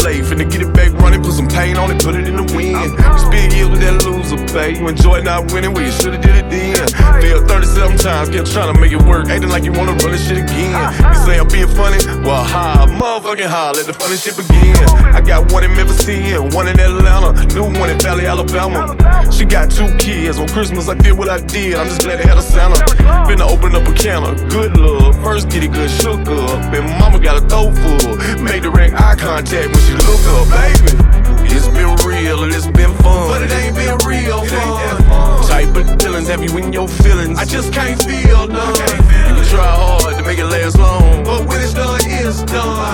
play. Finna get it back running, put some paint on it, put it in the wind. These big years with that loser pay. You enjoy not winning, well, you should've did it then. Failed 37 times, kept trying to make it work. Acting like you wanna run this shit again. You say I'm being funny? Well, motherfucking let the funny shit begin. I got one in Memphis, one in Atlanta, new one in Valley, Alabama. She got 2 kids. On Christmas, I did what I did. I'm just glad they had a Santa. Finna open up a can of good love. First get it good, shook up. And mama got a throat full. Made direct eye contact when she look up, baby. It's been real and it's been fun, but it ain't been real fun. Type of feelings have you in your feelings. I just can't feel none. You can try hard to make it last long, but when it's done, it's done.